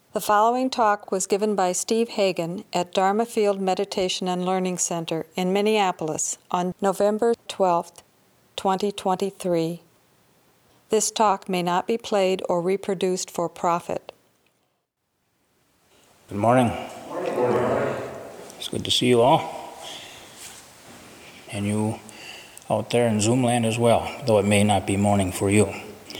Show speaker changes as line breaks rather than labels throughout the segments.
The following talk was given by Steve Hagen at Dharma Field Meditation and Learning Center in Minneapolis on November 12, 2023. This talk may not be played or reproduced for profit.
Good morning. Good morning. It's good to see you all. And you out there in Zoom land as well, though it may not be morning for you.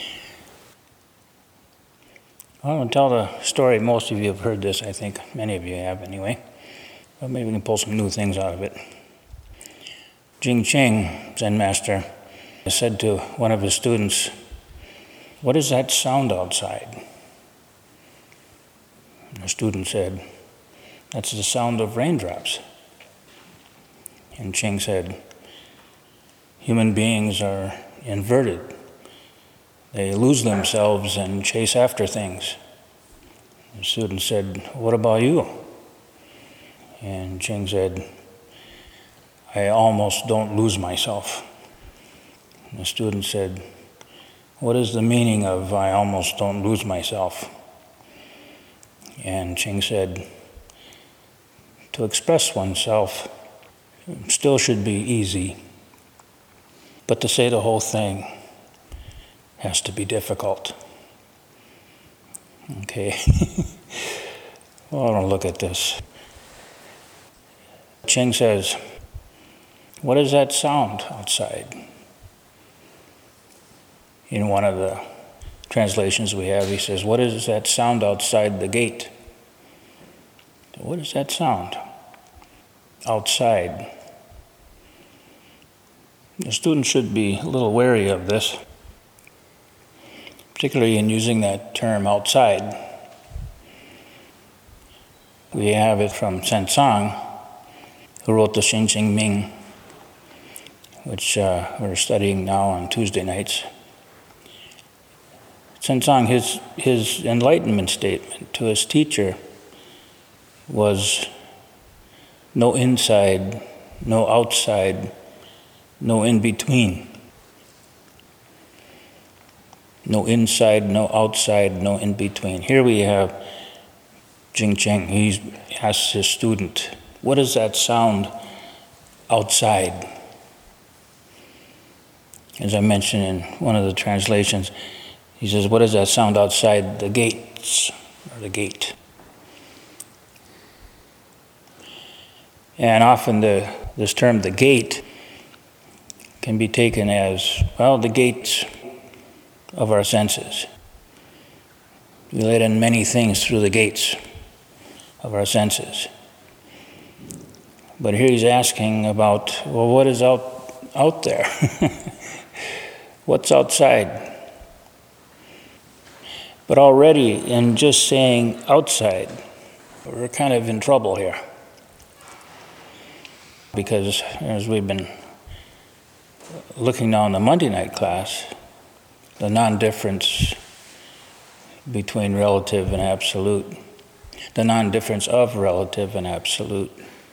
I want to tell the story. Most of you have heard this, I think. Many of you have, anyway. But maybe we can pull some new things out of it. Jing Ching, Zen master, said to one of his students, "What is that sound outside?" And the student said, "That's the sound of raindrops." And Ching said, "Human beings are inverted. They lose themselves and chase after things." The student said, "What about you?" And Ching said, "I almost don't lose myself." And the student said, "What is the meaning of I almost don't lose myself?" And Ching said, "To express oneself still should be easy, but to say the whole thing has to be difficult." Okay. Well, I don't look at this. Ching says, "What is that sound outside?" In one of the translations we have, he says, "What is that sound outside the gate?" What is that sound outside? The student should be a little wary of this, particularly in using that term outside. We have it from Sensang, who wrote the Xin Xing Ming, which we're studying now on Tuesday nights. Sensang, his enlightenment statement to his teacher was no inside, no outside, no in between. No inside, no outside, no in between. Here we have Jing Ching. He asks his student, "What is that sound outside?" As I mentioned in one of the translations, he says, "What is that sound outside the gates, or the gate?" And often this term, the gate, can be taken as, well, the gates of our senses. We let in many things through the gates of our senses. But here he's asking about, well, what is out there? What's outside? But already in just saying outside, we're kind of in trouble here. Because as we've been looking now in the Monday night class, the non-difference between relative and absolute, the non-difference of relative and absolute.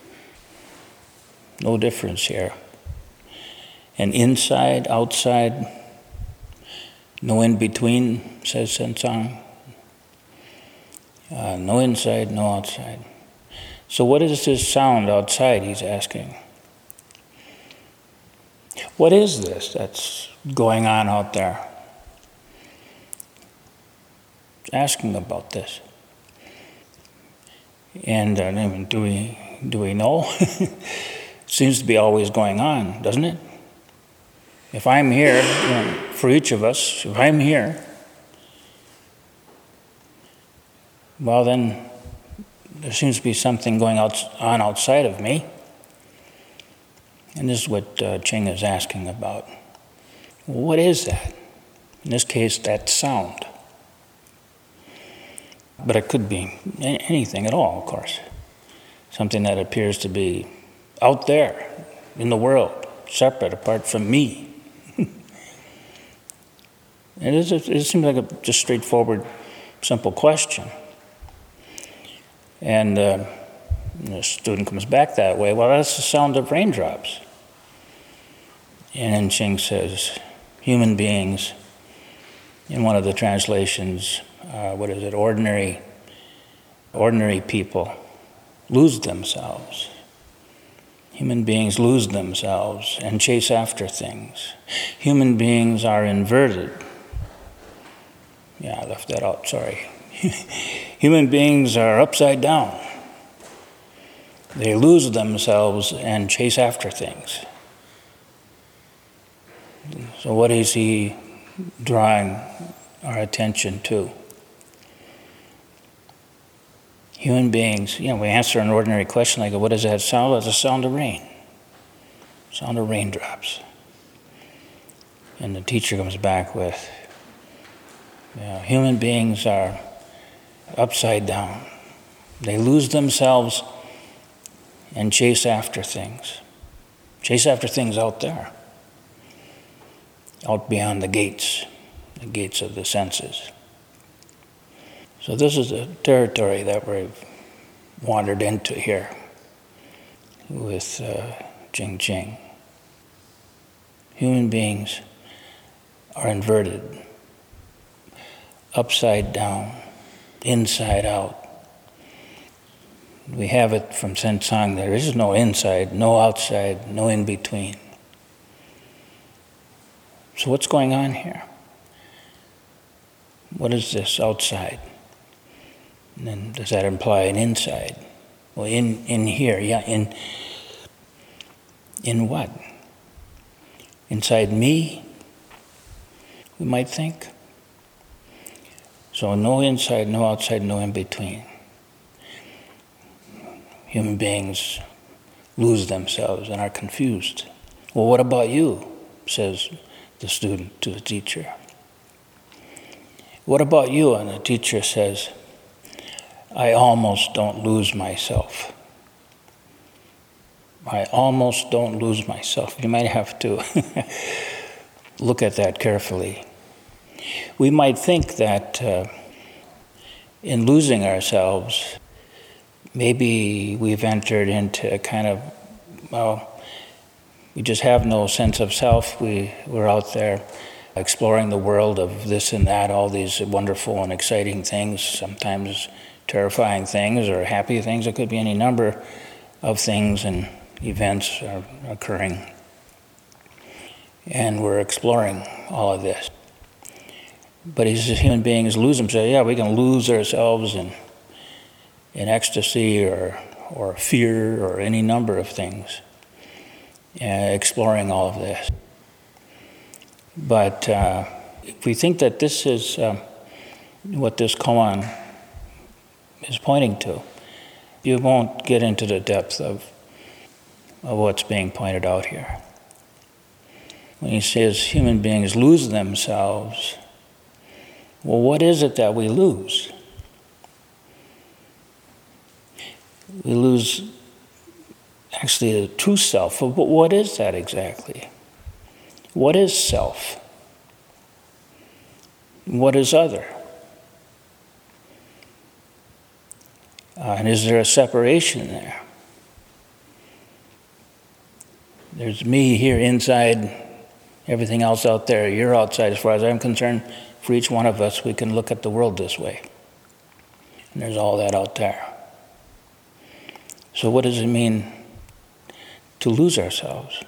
No difference here. And inside, outside, no in between, says Sensang. No inside, no outside. So what is this sound outside, he's asking? What is this that's going on out there? Asking about this. And do we know? Seems to be always going on, doesn't it? If I'm here, for each of us, if I'm here, well then there seems to be something going on outside of me. And this is what Ching is asking about. What is that? In this case, that sound. But it could be anything at all, of course. Something that appears to be out there in the world, separate, apart from me. It seems like a just straightforward, simple question. And the student comes back that way. Well, that's the sound of raindrops. And then Ching says, human beings, in one of the translations, ordinary ordinary people lose themselves. Human beings lose themselves and chase after things. Human beings are inverted. Yeah, I left that out, sorry. Human beings are upside down. They lose themselves and chase after things. So what is he drawing our attention to? Human beings, we answer an ordinary question like, what does that sound? It's the sound of rain. Sound of raindrops. And the teacher comes back with, human beings are upside down. They lose themselves and chase after things. Chase after things out there. Out beyond the gates of the senses. So this is the territory that we've wandered into here with Jing Jing. Human beings are inverted, upside down, inside out. We have it from Satsang, there is no inside, no outside, no in between. So what's going on here? What is this outside? And then does that imply an inside? Well, in here, in what? Inside me, we might think. So no inside, no outside, no in between. Human beings lose themselves and are confused. Well, what about you? Says the student to the teacher. What about you? And the teacher says, I almost don't lose myself. I almost don't lose myself. You might have to look at that carefully. We might think that in losing ourselves, maybe we've entered into a kind of, we just have no sense of self. We're out there exploring the world of this and that, all these wonderful and exciting things, sometimes terrifying things or happy things. It could be any number of things and events are occurring. And we're exploring all of this. But as human beings lose themselves, we can lose ourselves in ecstasy or fear or any number of things, exploring all of this. But if we think that this is what this koan is pointing to, you won't get into the depth of what's being pointed out here. When he says human beings lose themselves, well, what is it that we lose? We lose actually the true self. But what is that exactly? What is self? What is other? And is there a separation there? There's me here inside, everything else out there. You're outside. As far as I'm concerned, for each one of us, we can look at the world this way. And there's all that out there. So what does it mean to lose ourselves?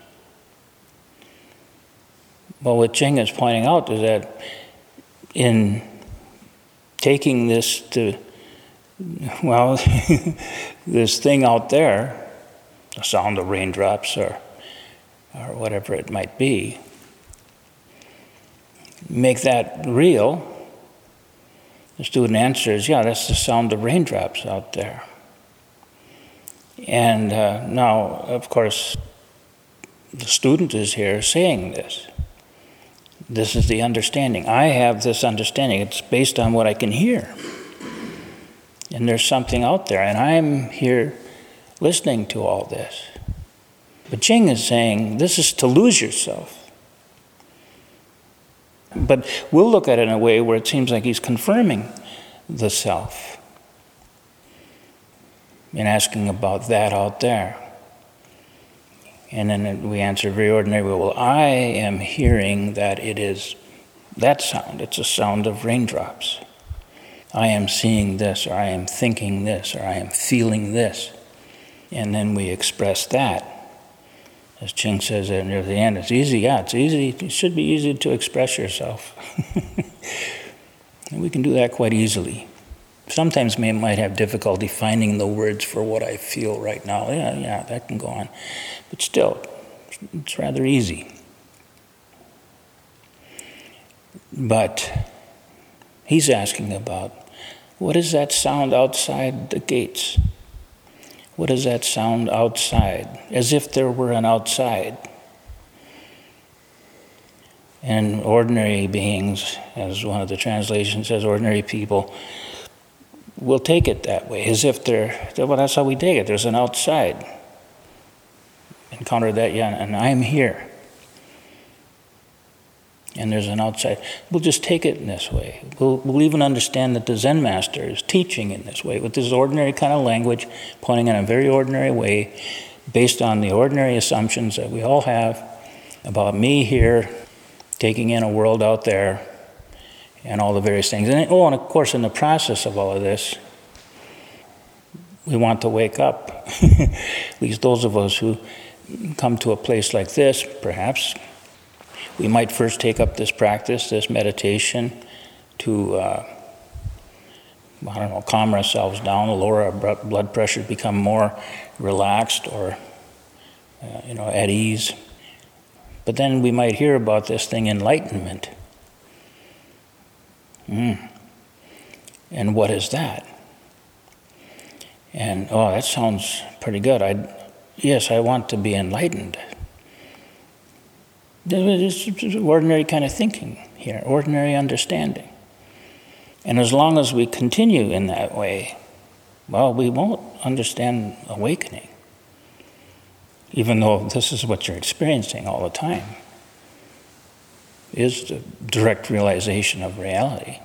Well, what Jing is pointing out is that in taking this to, this thing out there, the sound of raindrops or whatever it might be, make that real, the student answers, that's the sound of raindrops out there. And now, of course, the student is here saying this. This is the understanding. I have this understanding. It's based on what I can hear. And there's something out there, and I'm here listening to all this. But Jing is saying this is to lose yourself. But we'll look at it in a way where it seems like he's confirming the self and asking about that out there. And then we answer very ordinary, well, I am hearing that it is that sound. It's a sound of raindrops. I am seeing this, or I am thinking this, or I am feeling this. And then we express that. As Ching says near the end, it's easy. Yeah, it's easy. It should be easy to express yourself. And we can do that quite easily. Sometimes we might have difficulty finding the words for what I feel right now. Yeah, that can go on. But still, it's rather easy. But he's asking about, what is that sound outside the gates? What is that sound outside? As if there were an outside. And ordinary beings, as one of the translations says, ordinary people will take it that way, as if well, that's how we take it. There's an outside. Encounter that, yeah, and I'm here. And there's an outside. We'll just take it in this way. We'll even understand that the Zen master is teaching in this way, with this ordinary kind of language, pointing in a very ordinary way, based on the ordinary assumptions that we all have about me here, taking in a world out there, and all the various things. And of course, in the process of all of this, we want to wake up. At least those of us who come to a place like this, perhaps, we might first take up this practice, this meditation, to, calm ourselves down, lower our blood pressure, become more relaxed or, at ease. But then we might hear about this thing, enlightenment. And what is that? And, that sounds pretty good. Yes, I want to be enlightened. It's ordinary kind of thinking here, ordinary understanding. And as long as we continue in that way, we won't understand awakening. Even though this is what you're experiencing all the time, is the direct realization of reality.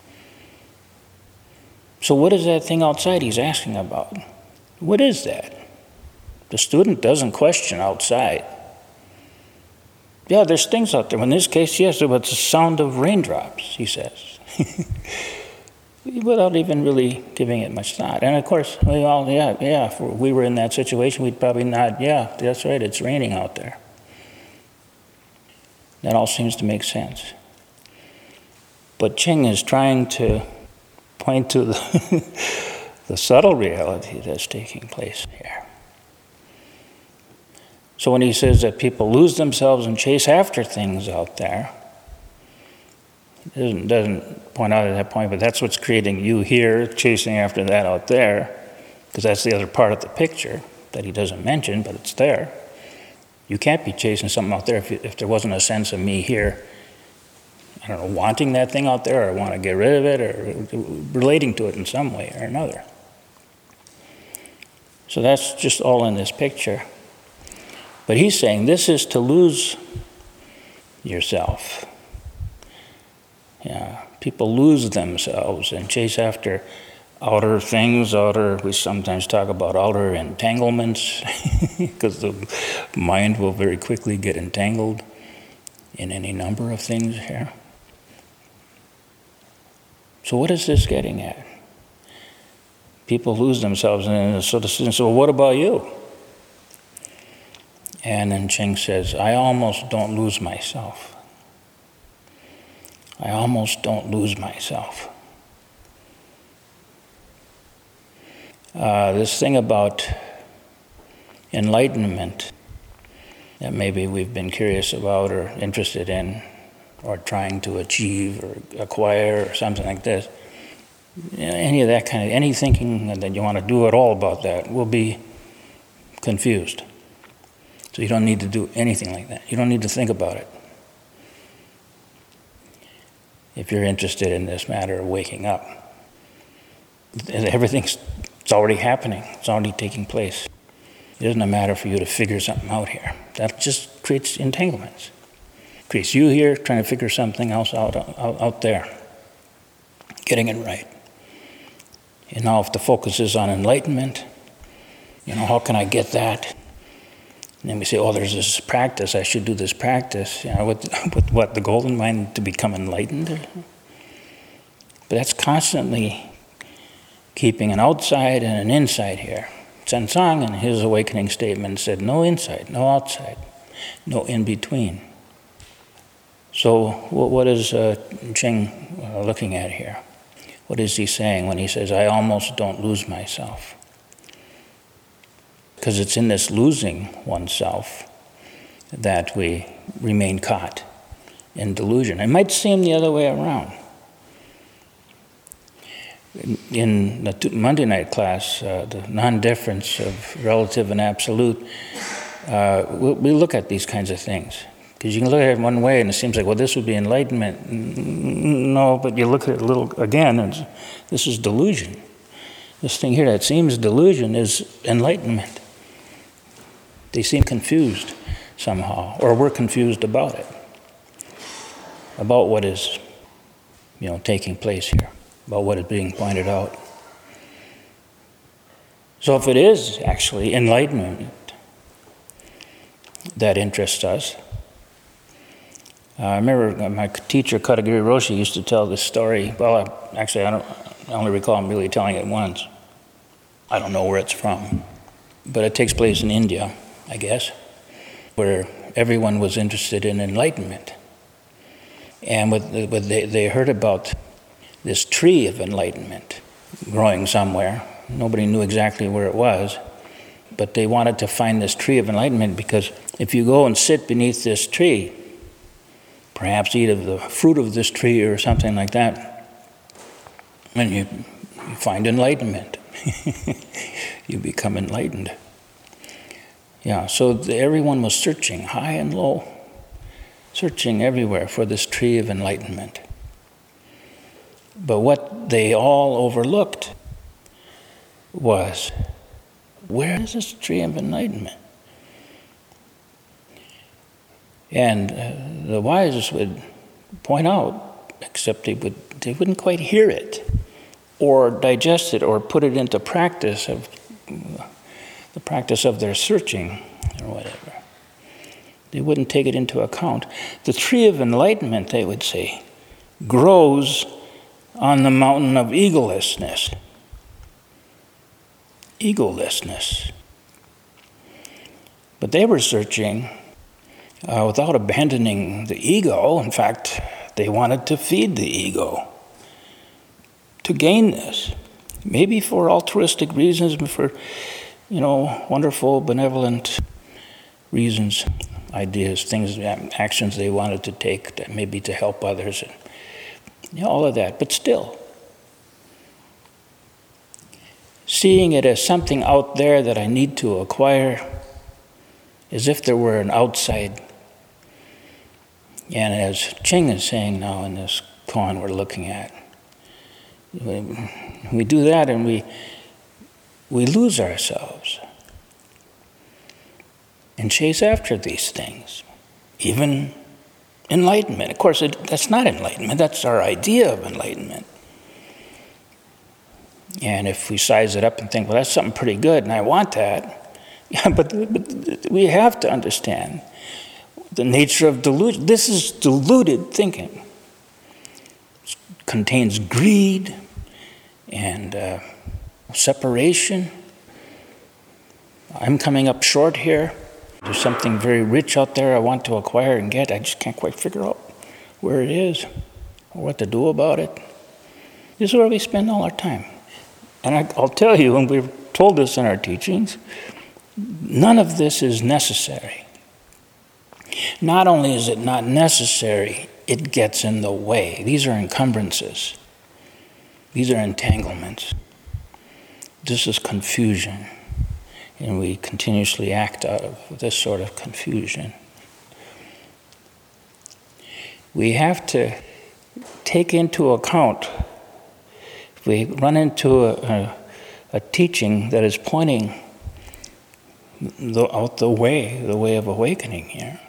So what is that thing outside he's asking about? What is that? The student doesn't question outside. Yeah, there's things out there. In this case, yes, it was the sound of raindrops, he says. Without even really giving it much thought. And of course, we all, if we were in that situation, we'd probably nod, yeah, that's right, it's raining out there. That all seems to make sense. But Ching is trying to point to the subtle reality that's taking place here. So when he says that people lose themselves and chase after things out there, it doesn't point out at that point, but that's what's creating you here, chasing after that out there, because that's the other part of the picture that he doesn't mention, but it's there. You can't be chasing something out there if there wasn't a sense of me here, wanting that thing out there, or want to get rid of it, or relating to it in some way or another. So that's just all in this picture. But he's saying this is to lose yourself. Yeah, people lose themselves and chase after outer things, we sometimes talk about outer entanglements, because the mind will very quickly get entangled in any number of things here. So what is this getting at? People lose themselves, and so what about you? And then Ching says, I almost don't lose myself. I almost don't lose myself. This thing about enlightenment that maybe we've been curious about or interested in or trying to achieve or acquire or something like this, any of that kind of, any thinking that you want to do at all about that will be confused. So you don't need to do anything like that. You don't need to think about it. If you're interested in this matter of waking up, it's already happening. It's already taking place. It isn't a matter for you to figure something out here. That just creates entanglements. It creates you here trying to figure something else out there, getting it right. And now if the focus is on enlightenment, how can I get that? And then we say, there's this practice, I should do this practice. With what, the golden mind to become enlightened? But that's constantly keeping an outside and an inside here. Tenzang in his awakening statement said no inside, no outside, no in between. So what is Ching looking at here? What is he saying when he says, I almost don't lose myself? Because it's in this losing oneself that we remain caught in delusion. It might seem the other way around. In the Monday night class, the non-difference of relative and absolute, we look at these kinds of things. Because you can look at it one way and it seems like, well, this would be enlightenment. No, but you look at it a little again and this is delusion. This thing here that seems delusion is enlightenment. They seem confused somehow, or we're confused about it, about what is, taking place here, about what is being pointed out. So if it is actually enlightenment that interests us, I remember my teacher, Katagiri Roshi, used to tell this story. Well, I only recall him really telling it once. I don't know where it's from, but it takes place in India, I guess, where everyone was interested in enlightenment. And they heard about this tree of enlightenment growing somewhere. Nobody knew exactly where it was, but they wanted to find this tree of enlightenment because if you go and sit beneath this tree, perhaps eat of the fruit of this tree or something like that, and you find enlightenment. You become enlightened. Yeah, so everyone was searching, high and low, searching everywhere for this tree of enlightenment. But what they all overlooked was, where is this tree of enlightenment? And the wise would point out, except they wouldn't quite hear it, or digest it, or put it into practice of the practice of their searching, or whatever. They wouldn't take it into account. The tree of enlightenment, they would say, grows on the mountain of egolessness. Egolessness. But they were searching without abandoning the ego. In fact, they wanted to feed the ego to gain this. Maybe for altruistic reasons, but for, wonderful, benevolent reasons, ideas, things, actions they wanted to take, that maybe to help others, and all of that. But still, seeing it as something out there that I need to acquire, as if there were an outside. And as Ching is saying now in this koan we're looking at, we do that and we lose ourselves and chase after these things, even enlightenment. Of course, that's not enlightenment, that's our idea of enlightenment. And if we size it up and think, well, that's something pretty good and I want that, yeah, but we have to understand the nature of delusion. This is deluded thinking. It contains greed and separation. I'm coming up short here. There's something very rich out there I want to acquire and get. I just can't quite figure out where it is or what to do about it. This is where we spend all our time. And I'll tell you, and we've told this in our teachings, none of this is necessary. Not only is it not necessary, it gets in the way. These are encumbrances. These are entanglements. This is confusion. And we continuously act out of this sort of confusion. We have to take into account, if we run into a teaching that is pointing out the way of awakening here,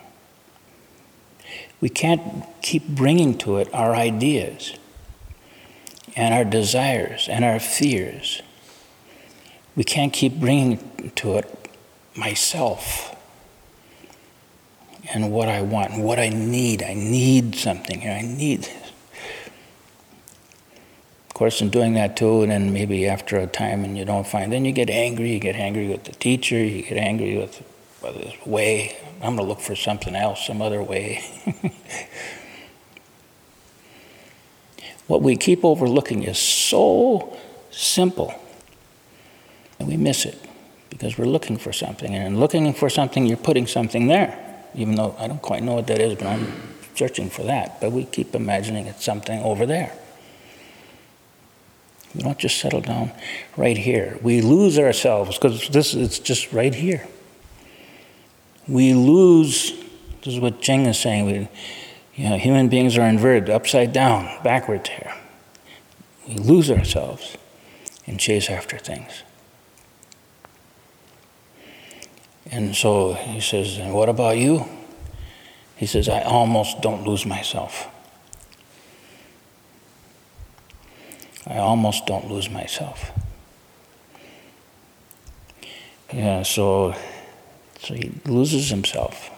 we can't keep bringing to it our ideas and our desires and our fears. We can't keep bringing to it myself and what I want and what I need. I need something here. I need this. course, in doing that too, and then maybe after a time and you don't find, then you get angry with the teacher, you get angry with this way. I'm going to look for something else, some other way. What we keep overlooking is so simple, and we miss it because we're looking for something. And in looking for something, you're putting something there, even though I don't quite know what that is, but I'm searching for that. But we keep imagining it's something over there. We don't just settle down right here. We lose ourselves because it's just right here. We lose, this is what Ching is saying, human beings are inverted, upside down, backwards here. We lose ourselves and chase after things. And so he says, and what about you? He says, I almost don't lose myself. I almost don't lose myself. Yeah, so he loses himself.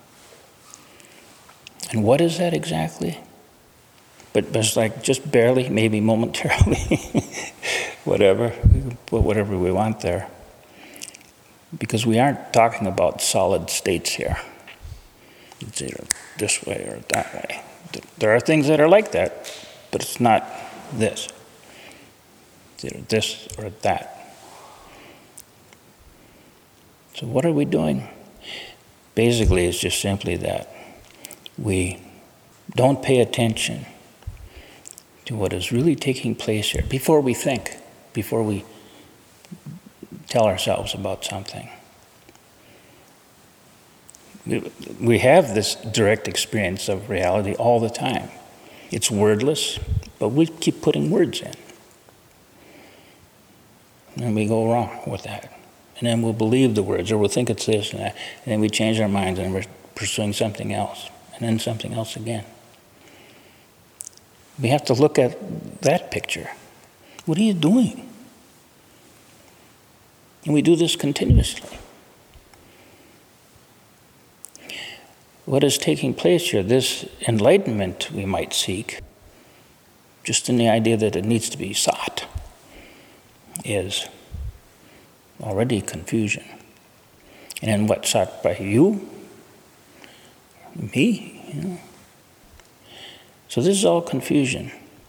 And what is that exactly? But it's like just barely, maybe momentarily, whatever, we can put whatever we want there. Because we aren't talking about solid states here. It's either this way or that way. There are things that are like that, but it's not this. It's either this or that. So what are we doing? Basically, it's just simply that we don't pay attention to what is really taking place here before we think, before we tell ourselves about something. We have this direct experience of reality all the time. It's wordless, but we keep putting words in. And we go wrong with that. And then we'll believe the words, or we'll think it's this and that, and then we change our minds and we're pursuing something else, and then something else again. We have to look at that picture. What are you doing? And we do this continuously. What is taking place here, this enlightenment we might seek, just in the idea that it needs to be sought, is already confusion. And then what's sought by you? Me? So this is all confusion.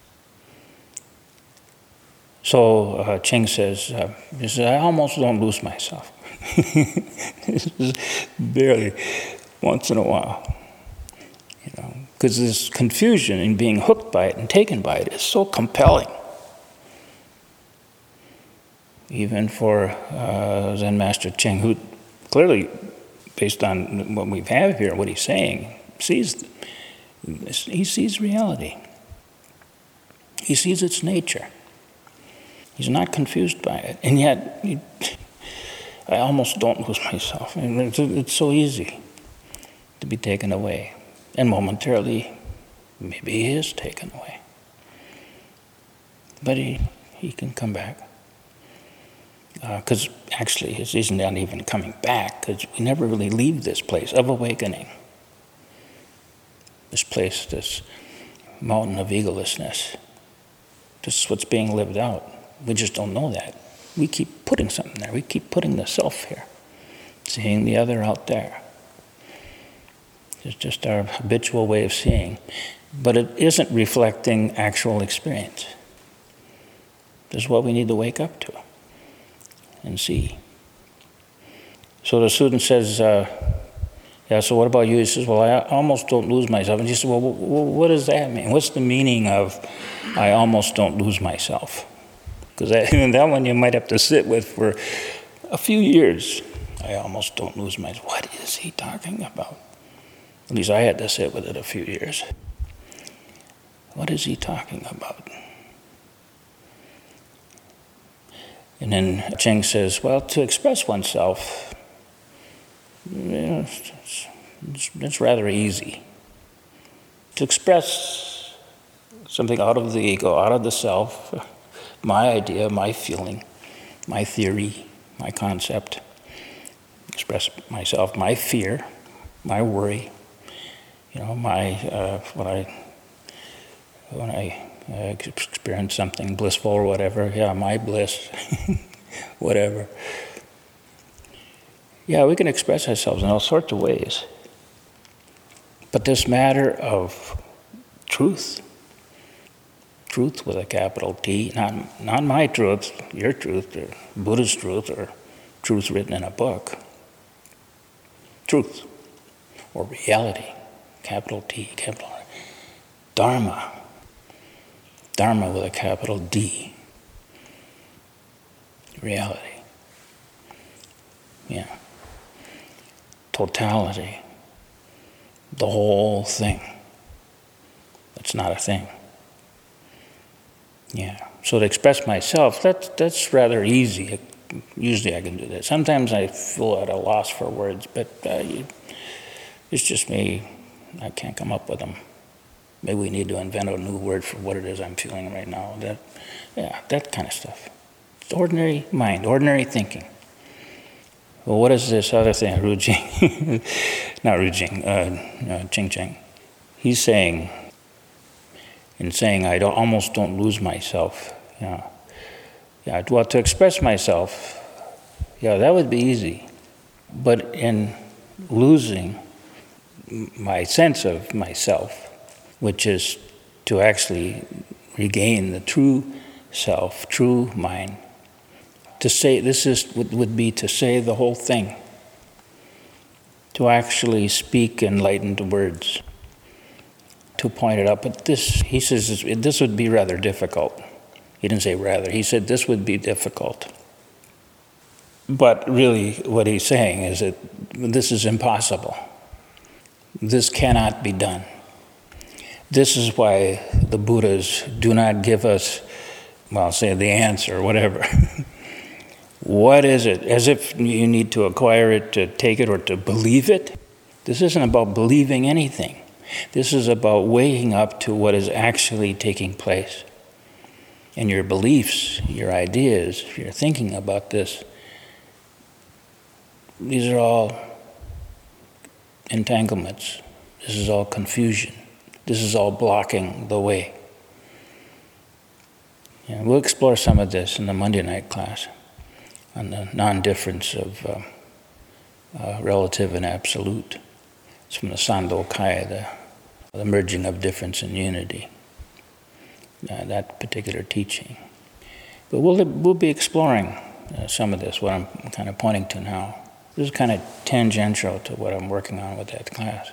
So Ching says, I almost don't lose myself. Barely, once in a while. Because this confusion and being hooked by it and taken by it is so compelling. Even for Zen Master Ching, who clearly, based on what we have here, what he's saying, he sees reality. He sees its nature. He's not confused by it. And yet, I almost don't lose myself. And it's so easy to be taken away. And momentarily, maybe he is taken away. But he can come back. Because actually, he's not even coming back, because we never really leave this place of awakening. This place, this mountain of egolessness. This is what's being lived out. We just don't know that. We keep putting something there. We keep putting the self here, seeing the other out there. It's just our habitual way of seeing. But it isn't reflecting actual experience. This is what we need to wake up to and see. So the student says, so what about you? He says, well, I almost don't lose myself. And he says, well, what does that mean? What's the meaning of I almost don't lose myself? Because that one you might have to sit with for a few years. I almost don't lose myself. What is he talking about? At least I had to sit with it a few years. What is he talking about? And then Ching says, well, to express oneself, it's rather easy. To express something out of the ego, out of the self, my idea, my feeling, my theory, my concept, express myself, my fear, my worry, when I experience something blissful or whatever. Yeah, my bliss, whatever. Yeah, we can express ourselves in all sorts of ways. But this matter of truth with a capital T, not my truth, your truth, or Buddha's truth, or truth written in a book. Truth, or reality, capital T, capital R. Dharma with a capital D. Reality. Yeah. Totality. The whole thing. It's not a thing. Yeah. So to express myself, that's rather easy. Usually I can do that. Sometimes I feel at a loss for words, but it's just me. I can't come up with them. Maybe we need to invent a new word for what it is I'm feeling right now. That kind of stuff. It's ordinary mind, ordinary thinking. Well, what is this other thing, Rujing? Not Rujing, Ching Ching. He's saying, I almost don't lose myself. Yeah. Well, to express myself, that would be easy. But in losing my sense of myself, which is to actually regain the true self, true mind, to say would be to say the whole thing, to actually speak enlightened words, to point it out. But he says this would be rather difficult. He didn't say rather. He said this would be difficult. But really what he's saying is that this is impossible. This cannot be done. This is why the Buddhas do not give us, say the answer, whatever. What is it? As if you need to acquire it, to take it, or to believe it. This isn't about believing anything. This is about waking up to what is actually taking place. And your beliefs, your ideas, your thinking about this, these are all entanglements. This is all confusion. This is all blocking the way. And we'll explore some of this in the Monday night class on the non-difference of relative and absolute. It's from the Sandokaya, the merging of difference and unity. That particular teaching. But we'll be exploring some of this, what I'm kind of pointing to now. This is kind of tangential to what I'm working on with that class.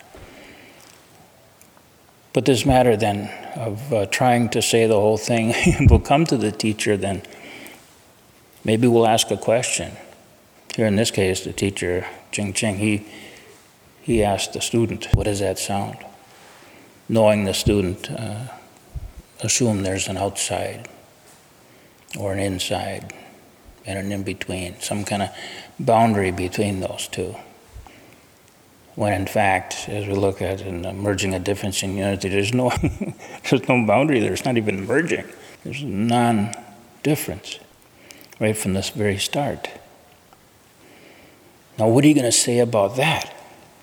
But this matter then of trying to say the whole thing, we'll come to the teacher then. Maybe we'll ask a question. Here in this case, the teacher, Ching Ching, he asked the student, what does that sound? Knowing the student, assume there's an outside or an inside and an in-between, some kind of boundary between those two. When in fact, as we look at in the merging of difference in unity, there's no boundary there. It's not even merging. There's non-difference right from this very start. Now, what are you going to say about that?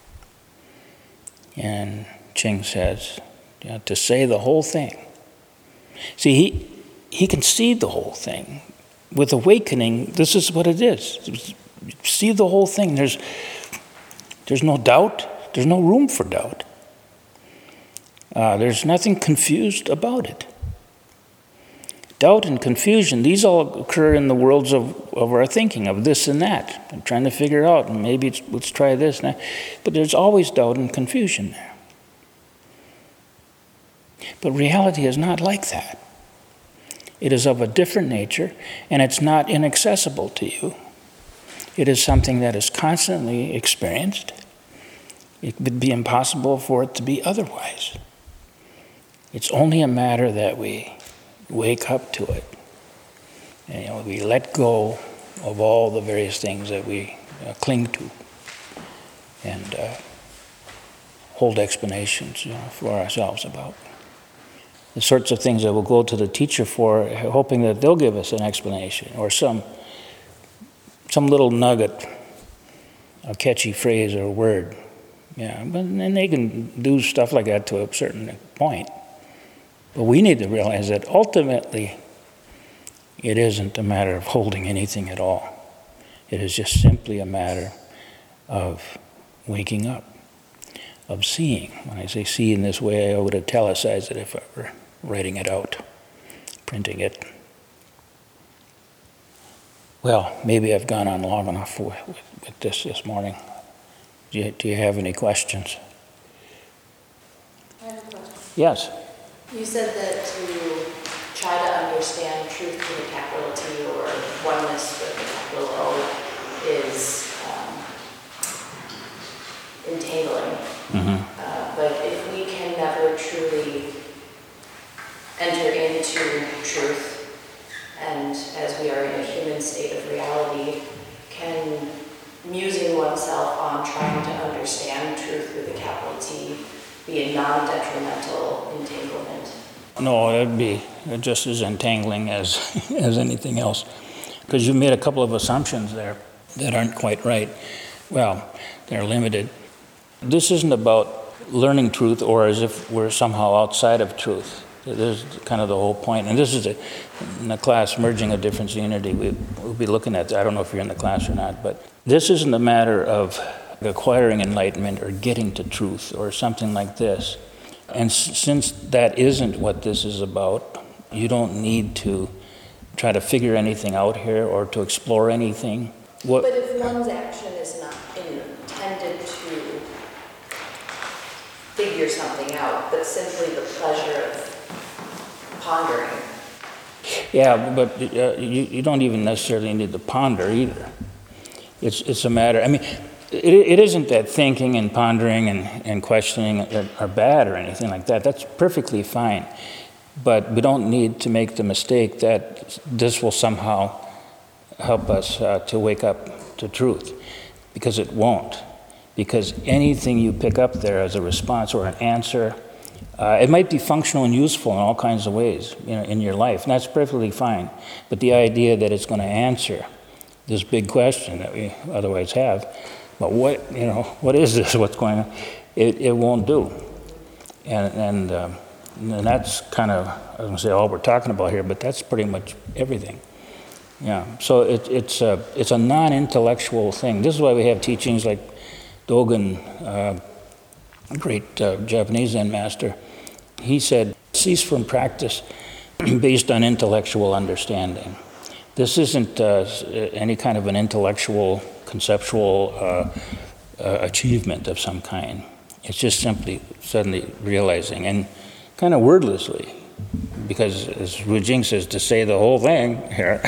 And Ching says, to say the whole thing. See, he can see the whole thing. With awakening, this is what it is. See the whole thing. There's no doubt. There's no room for doubt. There's nothing confused about it. Doubt and confusion, these all occur in the worlds of our thinking, of this and that. I'm trying to figure out, and maybe let's try this and that. But there's always doubt and confusion there. But reality is not like that. It is of a different nature, and it's not inaccessible to you. It is something that is constantly experienced. It would be impossible for it to be otherwise. It's only a matter that we wake up to it. And, we let go of all the various things that we cling to and hold explanations for ourselves about. The sorts of things that we'll go to the teacher for, hoping that they'll give us an explanation or some little nugget, a catchy phrase or word. And they can do stuff like that to a certain point. But we need to realize that ultimately it isn't a matter of holding anything at all. It is just simply a matter of waking up, of seeing. When I say see in this way, I would italicize it if I were writing it out, printing it. Well, maybe I've gone on long enough with this morning. Do you have any questions?
I have a question.
Yes.
You said that to try to understand truth with a capital T or oneness with a capital O is entangling.
Mm-hmm.
But if we can never truly enter into truth, and as we are in a human state of reality, can musing oneself on trying to understand truth with a capital T be a non-detrimental entanglement?
No, it'd be just as entangling as anything else. Because you made a couple of assumptions there that aren't quite right. Well, they're limited. This isn't about learning truth or as if we're somehow outside of truth. This is kind of the whole point. And this is in the class, Merging a Difference in Unity. We'll be looking at that. I don't know if you're in the class or not, but this isn't a matter of acquiring enlightenment or getting to truth or something like this. And since that isn't what this is about, you don't need to try to figure anything out here or to explore anything.
But if one's action is not intended to figure something out, but simply the pleasure of pondering.
Yeah, but you don't even necessarily need to ponder either. It's a matter, I mean, it isn't that thinking and pondering and questioning are bad or anything like that. That's perfectly fine. But we don't need to make the mistake that this will somehow help us to wake up to truth, because it won't. Because anything you pick up there as a response or an answer, it might be functional and useful in all kinds of ways, in your life, and that's perfectly fine. But the idea that it's going to answer this big question that we otherwise have, but what is this? What's going on? It won't do, and that's kind of, I was going to say all we're talking about here, but that's pretty much everything. Yeah. So it's a non-intellectual thing. This is why we have teachings like Dogen, great Japanese Zen master. He said, cease from practice based on intellectual understanding. This isn't any kind of an intellectual, conceptual achievement of some kind. It's just simply suddenly realizing, and kind of wordlessly, because as Wu Jing says, to say the whole thing here,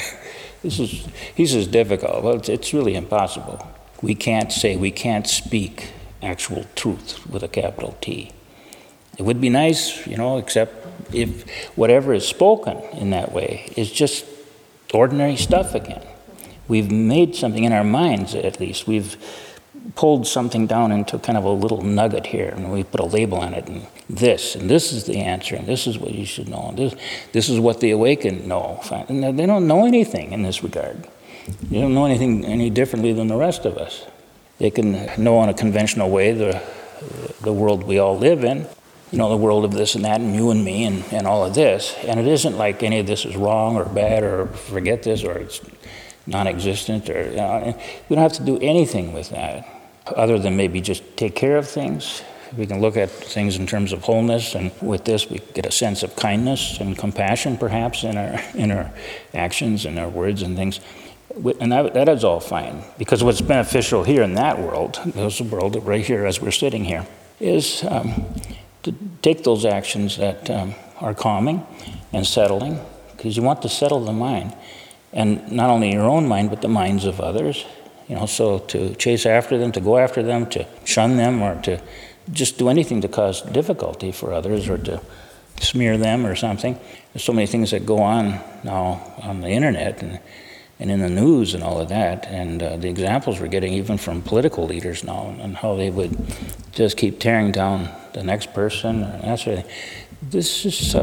he says difficult. Well, it's really impossible. We can't speak actual truth with a capital T. It would be nice, except if whatever is spoken in that way is just ordinary stuff again. We've made something in our minds, at least. We've pulled something down into kind of a little nugget here, and we put a label on it, and this is the answer, and this is what you should know, and this is what the awakened know. And they don't know anything in this regard. They don't know anything any differently than the rest of us. They can know in a conventional way the world we all live in, the world of this and that, and you and me, and all of this. And it isn't like any of this is wrong or bad or forget this or it's non-existent or we don't have to do anything with that other than maybe just take care of things. We can look at things in terms of wholeness, and with this we get a sense of kindness and compassion perhaps in our actions and our words and things. And that is all fine, because what's beneficial here in that world, this world right here as we're sitting here, is to take those actions that are calming and settling, because you want to settle the mind, and not only your own mind but the minds of others. So to chase after them, to go after them, to shun them, or to just do anything to cause difficulty for others, or to smear them or something. There's so many things that go on now on the internet and in the news and all of that, and the examples we're getting even from political leaders now, and how they would just keep tearing down the next person, and that sort of thing. This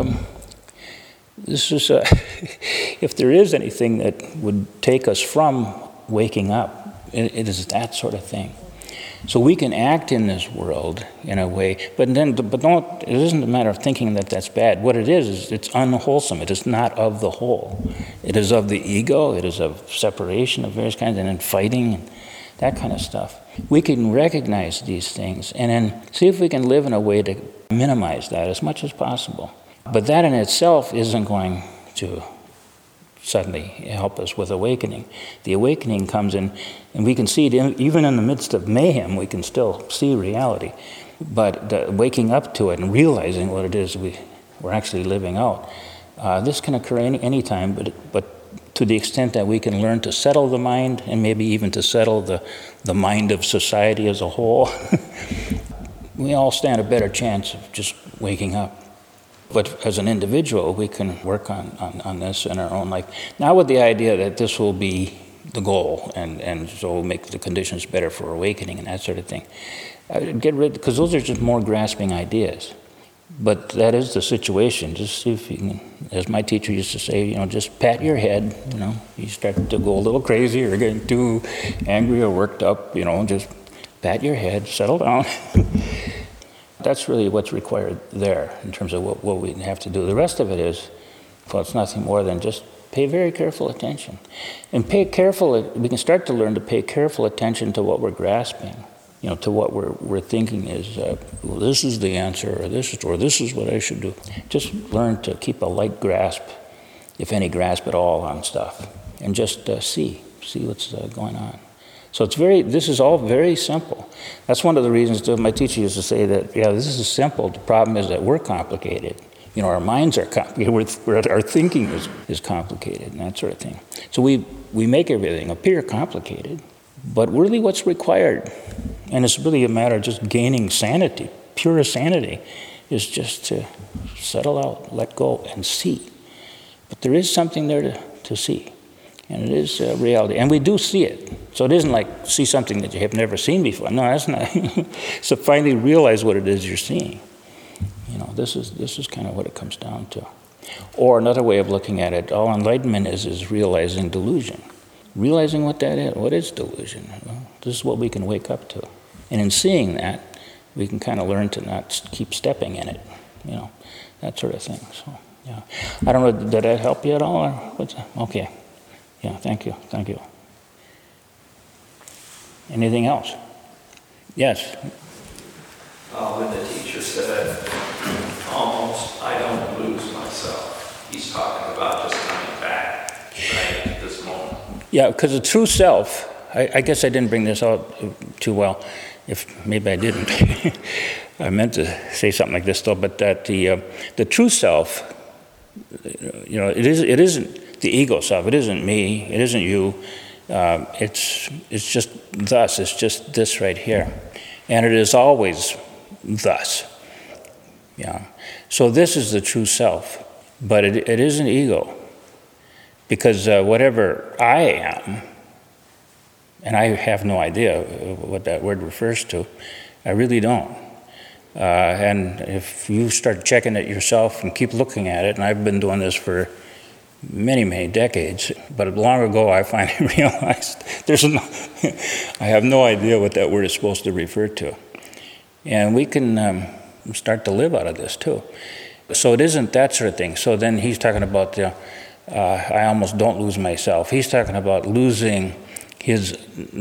is if there is anything that would take us from waking up, it is that sort of thing. So we can act in this world in a way, but don't, it isn't a matter of thinking that that's bad. What it is it's unwholesome. It is not of the whole. It is of the ego, it is of separation of various kinds, and then fighting, and that kind of stuff. We can recognize these things and then see if we can live in a way to minimize that as much as possible. But that in itself isn't going to suddenly help us with awakening. The awakening comes in, and we can see it even in the midst of mayhem, we can still see reality. But waking up to it and realizing what it is we're actually living out, this can occur any time, but to the extent that we can learn to settle the mind and maybe even to settle the mind of society as a whole, we all stand a better chance of just waking up. But as an individual, we can work on this in our own life. Not with the idea that this will be the goal, and so we'll make the conditions better for awakening and that sort of thing. Get rid, because those are just more grasping ideas. But that is the situation. Just see if you can, as my teacher used to say, just pat your head. You start to go a little crazy or getting too angry or worked up, just pat your head, settle down. That's really what's required there in terms of what we have to do. The rest of it is, well, it's nothing more than just pay very careful attention. And we can start to learn to pay careful attention to what we're grasping, to what we're thinking is, well, this is the answer, or this is what I should do. Just learn to keep a light grasp, if any grasp at all, on stuff. And just see what's going on. So this is all very simple. That's one of the reasons that my teacher used to say that, this is simple. The problem is that we're complicated. Our minds are complicated. Our thinking is complicated and that sort of thing. So we make everything appear complicated. But really what's required, and it's really a matter of just gaining sanity, pure sanity, is just to settle out, let go, and see. But there is something there to see. And it is reality. And we do see it. So it isn't like see something that you have never seen before. No, that's not. So finally realize what it is you're seeing. This is kind of what it comes down to. Or another way of looking at it, all enlightenment is realizing delusion. Realizing what that is. What is delusion? Well, this is what we can wake up to. And in seeing that, we can kind of learn to not keep stepping in it. That sort of thing. So, yeah. I don't know, did that help you at all? Or what's that? Okay. Yeah, thank you. Anything else? Yes?
When the teacher said, almost, I don't lose myself, he's talking about just coming back, right, at this moment.
Yeah, because the true self, I guess I didn't bring this out too well, if maybe I didn't. I meant to say something like this though, but that the true self, it isn't the ego self, it isn't me, it isn't you, it's just thus, it's just this right here. And it is always thus. Yeah. So this is the true self, but it isn't ego. Because whatever I am, and I have no idea what that word refers to, I really don't. And if you start checking it yourself and keep looking at it, and I've been doing this for many, many decades, but long ago I finally realized I have no idea what that word is supposed to refer to. And we can start to live out of this too. So it isn't that sort of thing. So then he's talking about I almost don't lose myself. He's talking about losing his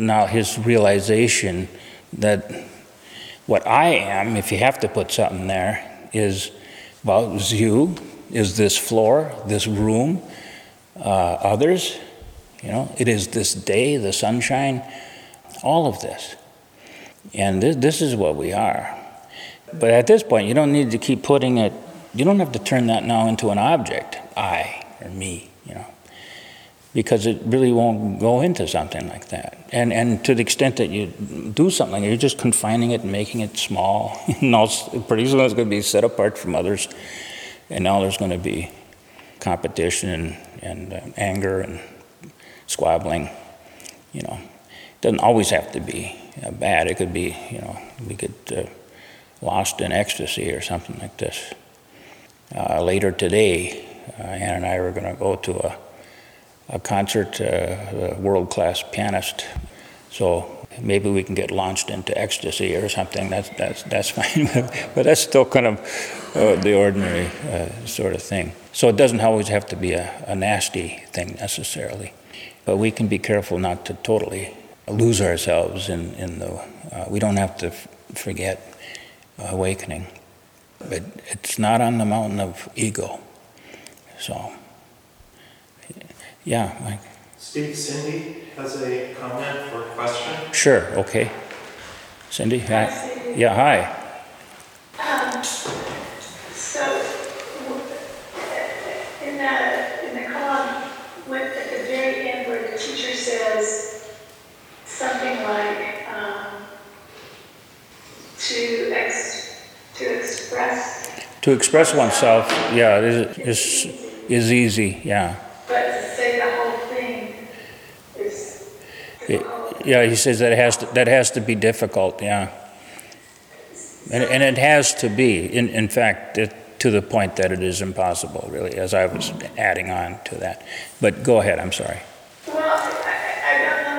realization that what I am, if you have to put something there, is you, is this floor, this room, others, it is this day, the sunshine, all of this. And this is what we are. But at this point, you don't need to keep putting it, you don't have to turn that now into an object, I or me, because it really won't go into something like that. And to the extent that you do something, you're just confining it and making it small. Now, pretty soon it's going to be set apart from others. And now there's going to be competition and anger and squabbling. It doesn't always have to be bad. It could be, we get lost in ecstasy or something like this. Later today, Ann and I were going to go to a concert, a world-class pianist. So maybe we can get launched into ecstasy or something. That's fine, but that's still kind of the ordinary sort of thing. So it doesn't always have to be a nasty thing necessarily, but we can be careful not to totally lose ourselves in the. We don't have to forget awakening, but it's not on the mountain of ego. So, yeah, Mike.
Steve, Cindy has a comment or question.
Sure, okay. Cindy, hi.
Cindy.
Yeah, hi.
So, in the column, at the very end where the teacher says something like,
To express oneself, yeah, is easy, yeah.
But to say the whole thing is difficult.
Yeah, he says that has to be difficult, yeah. And it has to be, in fact, to the point that it is impossible, really, as I was adding on to that. But go ahead, I'm sorry.
Well, I don't know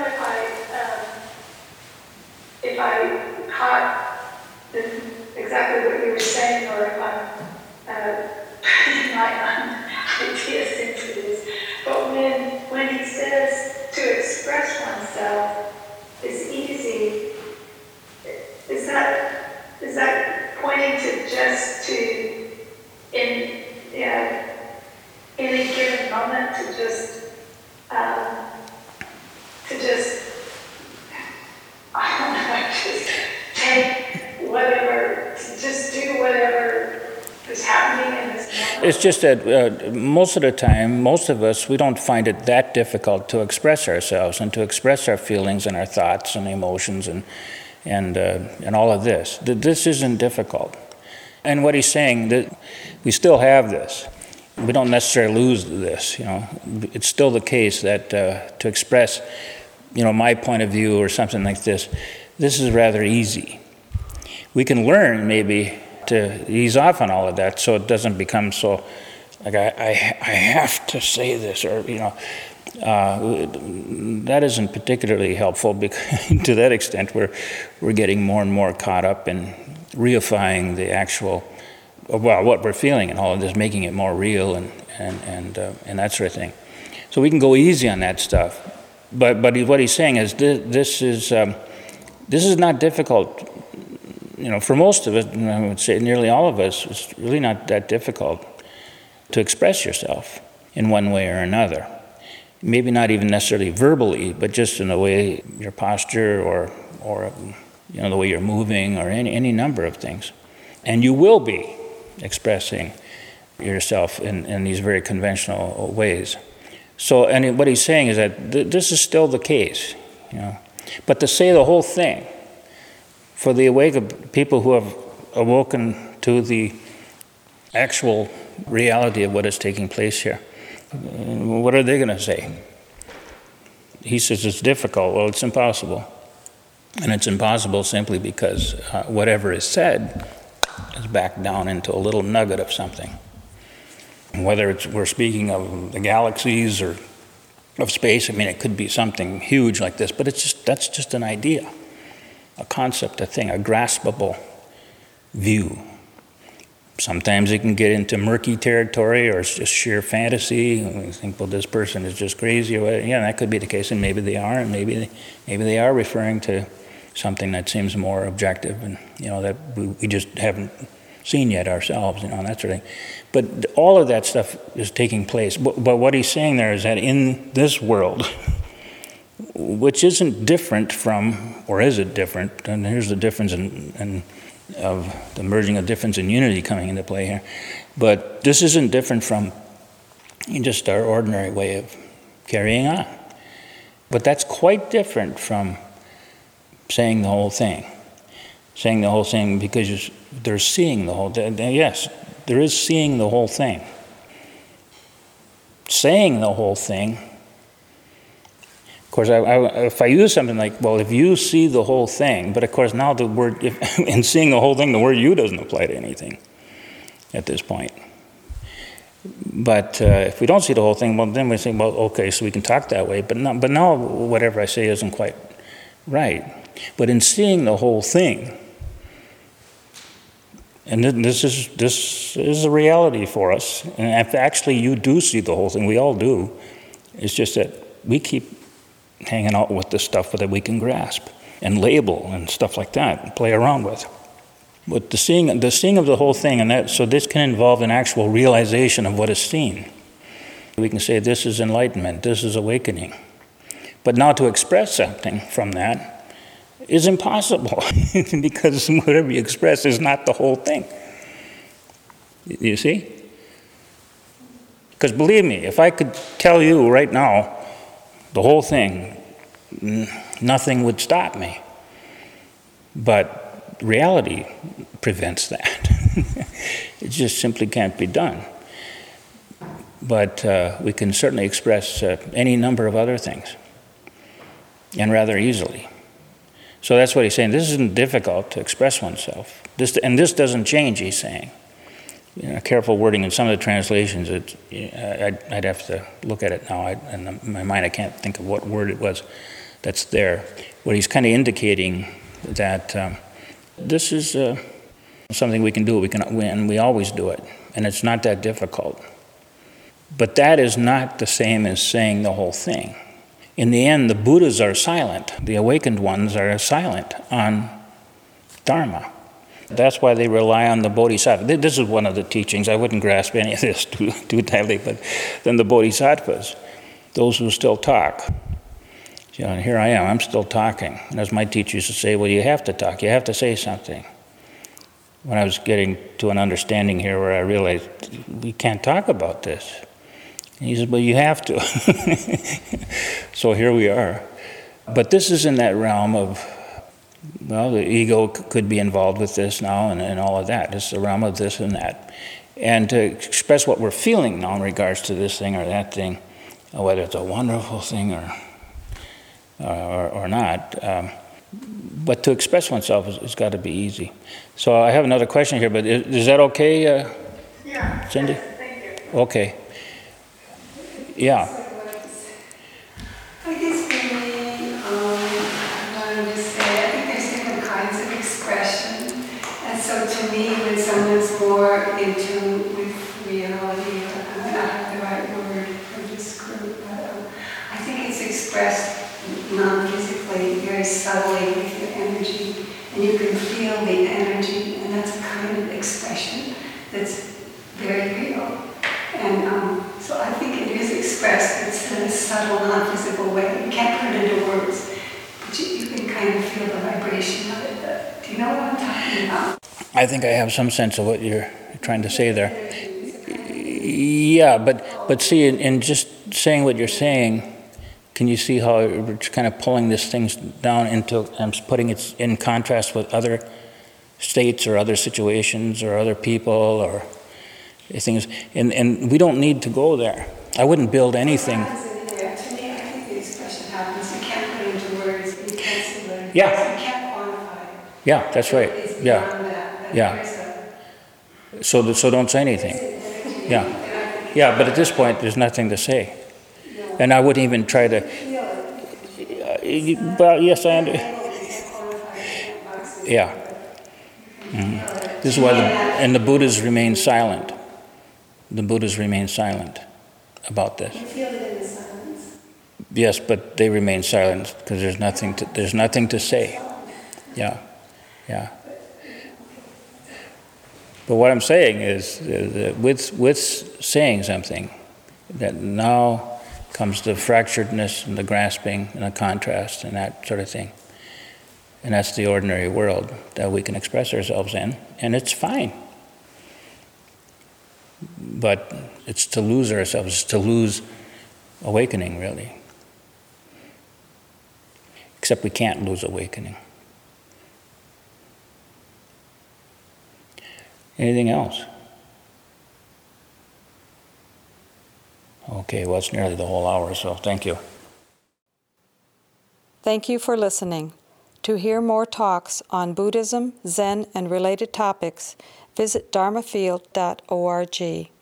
if I caught exactly what you were saying, or if I'm putting my own ideas into this. But when he says to express oneself is easy, is that pointing to just to in any given moment to just I don't know, just take whatever, just do whatever is happening in this moment?
It's just that most of the time, most of us, we don't find it that difficult to express ourselves and to express our feelings and our thoughts and emotions and all of this. This isn't difficult. And what he's saying, that we still have this. We don't necessarily lose this, It's still the case that to express, my point of view or something like this is rather easy. We can learn maybe to ease off on all of that so it doesn't become so like I have to say this, or that isn't particularly helpful because to that extent we're getting more and more caught up in reifying the actual what we're feeling and all of this, making it more real and that sort of thing. So we can go easy on that stuff, but what he's saying is this is not difficult. For most of us, and I would say nearly all of us, it's really not that difficult to express yourself in one way or another. Maybe not even necessarily verbally, but just in the way your posture or the way you're moving or any number of things. And you will be expressing yourself in these very conventional ways. So, and what he's saying is that this is still the case, But to say the whole thing, for the awake people who have awoken to the actual reality of what is taking place here, what are they going to say? He says it's difficult. Well, it's impossible. And it's impossible simply because whatever is said is backed down into a little nugget of something. Whether we're speaking of the galaxies or of space, it could be something huge like this, but that's just an idea, a concept, a thing, a graspable view. Sometimes it can get into murky territory, or it's just sheer fantasy. We think, well, this person is just crazy. Yeah, that could be the case, and maybe they are, and maybe they are referring to something that seems more objective, and that we just haven't seen yet ourselves, that sort of thing. But all of that stuff is taking place. But what he's saying there is that in this world, which isn't different from, or is it different? And here's the difference of the merging of difference and unity coming into play here. But this isn't different from just our ordinary way of carrying on. But that's quite different from saying the whole thing. Saying the whole thing because they're seeing the whole thing. Yes, there is seeing the whole thing. Saying the whole thing, of course, if I use something like, well, if you see the whole thing, but of course now the word, in seeing the whole thing, the word you doesn't apply to anything at this point. But if we don't see the whole thing, well, then we say, well, okay, so we can talk that way, but now whatever I say isn't quite right. But in seeing the whole thing, and this is a reality for us, and if actually you do see the whole thing, we all do, it's just that we keep hanging out with the stuff that we can grasp and label and stuff like that, and play around with. But the seeing of the whole thing, so this can involve an actual realization of what is seen. We can say this is enlightenment, this is awakening. But now to express something from that is impossible because whatever you express is not the whole thing. You see? Because believe me, if I could tell you right now the whole thing, nothing would stop me. But reality prevents that. It just simply can't be done. But we can certainly express any number of other things, and rather easily. So that's what he's saying. This isn't difficult to express oneself. This doesn't change, he's saying. Careful wording in some of the translations, I'd have to look at it now. In my mind, I can't think of what word it was that's there. Where he's kind of indicating that this is something we can do, and we always do it. And it's not that difficult. But that is not the same as saying the whole thing. In the end, the Buddhas are silent. The awakened ones are silent on Dharma. That's why they rely on the Bodhisattva. This is one of the teachings. I wouldn't grasp any of this too tightly, but then the Bodhisattvas, those who still talk. And here I am, I'm still talking. And as my teacher used to say, well, you have to talk, you have to say something. When I was getting to an understanding here where I realized we can't talk about this. And he said, well, you have to. So here we are. But this is in that realm of, well, the ego could be involved with this now and all of that. It's the realm of this and that. And to express what we're feeling now in regards to this thing or that thing, whether it's a wonderful thing or not, but to express oneself has got to be easy. So I have another question here, but is that okay,
Yeah.
Cindy?
Yes, thank you.
Okay. Yeah.
I guess for me, I wanted to say, I think there's different kinds of expression. And so to me, when someone's more in tune with reality, I don't have the right word for this group, but I think it's expressed non-physically, very subtly with your energy. And you can feel the energy, and that's a kind of expression that's very real. And so I think it is expressed, it's in a subtle, non-visible way. You can't put it into words, but you can kind of feel the vibration of it. Do you know what I'm talking about?
I think I have some sense of what you're trying to say there. Yeah, but see, in just saying what you're saying, can you see how it's kind of pulling this thing down into, and putting it in contrast with other states or other situations or other people or things, and we don't need to go there. I wouldn't build anything.
To me, I think the expression happens. You can't put it into words. You can't see what it is.
Yeah.
You can't quantify it.
Yeah, that's right.
It's
Yeah,
beyond that.
yeah. So don't say anything. Yeah, but at this point, there's nothing to say, and I wouldn't even try to. Well, yes, I understand. Yeah. Mm-hmm. This is why the Buddhas remain silent. The Buddhas remain silent about this.
You feel it in the silence.
Yes, but they remain silent because there's nothing to say. Yeah, yeah. But what I'm saying is that with saying something, that now comes the fracturedness and the grasping and the contrast and that sort of thing. And that's the ordinary world that we can express ourselves in, and it's fine. But it's to lose ourselves, it's to lose awakening, really. Except we can't lose awakening. Anything else? Okay, well, it's nearly the whole hour, so thank you.
Thank you for listening. To hear more talks on Buddhism, Zen, and related topics, visit dharmafield.org.